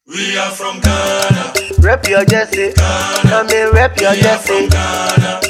We are from Ghana. Rep your Jesse. Come and rep your Jesse. Ghana.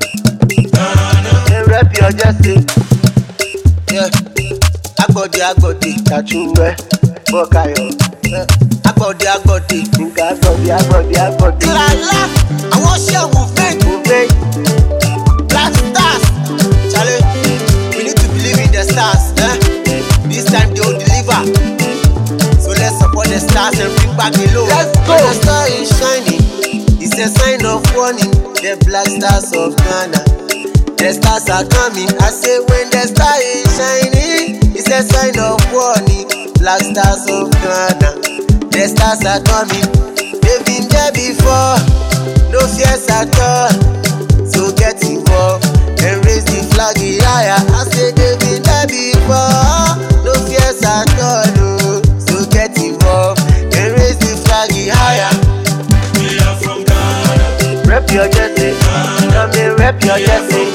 And rep your Jesse. Yeah. Agbodi, Tachuwe, Bokayo. Agbodi. Think Agbodi. Lala, I want share movement. Black stars. Charlie, we need to believe in the stars. This time they will deliver. So let's support the stars and bring back the low. Let's go. When the star is shining, it's a sign of warning. The black stars of Ghana. The stars are coming. I say when the star is shining, it's a sign of warning. Black stars of Ghana. The stars are coming. They've been there before. No fears at all. So get involved and raise the flag higher. I say they've been there before. No fears at all. Oh. So get involved and raise the flag higher. We are from Ghana. Rep your Jesse. Come and rep your Jesse.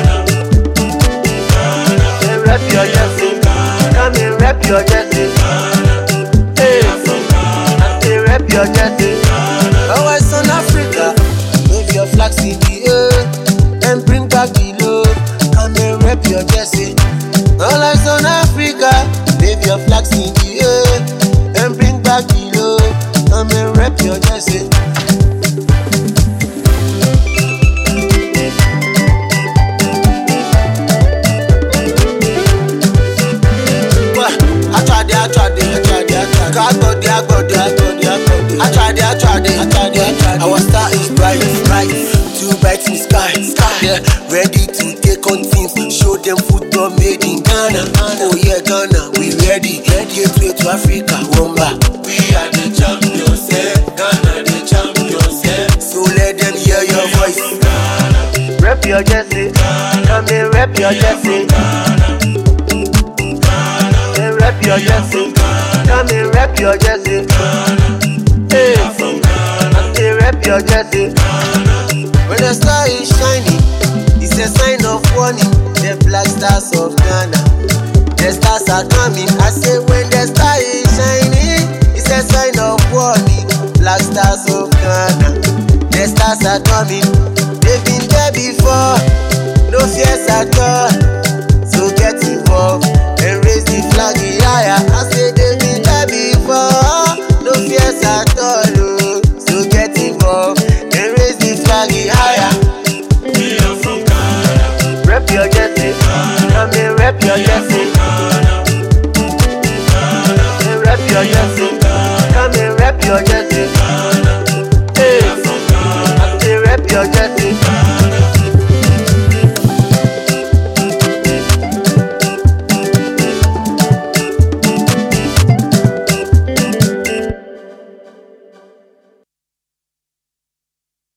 And rep your Jesse. Come and rep your Jesse. Hey, I say rep your Jesse. Always on Africa, wave your flags in the air and bring back the low. Come and rep your jersey. Always on Africa, wave your flags in the air and bring back the low. Come and rep your jersey. Our star is bright, too bright in the sky. Yeah, ready to take on teams, show them football made in Ghana. Oh yeah, Ghana, we ready. Gateway to Africa, Womba. We are the champions, Ghana the champions, So let them hear your voice. Rep your Jesse. Come and rep your Jesse. And rep your Jesse. Come and rep your Jesse. Hey, I say rep your Jesse. When the star is shining, it's a sign of warning. The black stars of Ghana. The stars are coming. I say when the star is shining, it's a sign of warning. Black stars of Ghana. The stars are coming.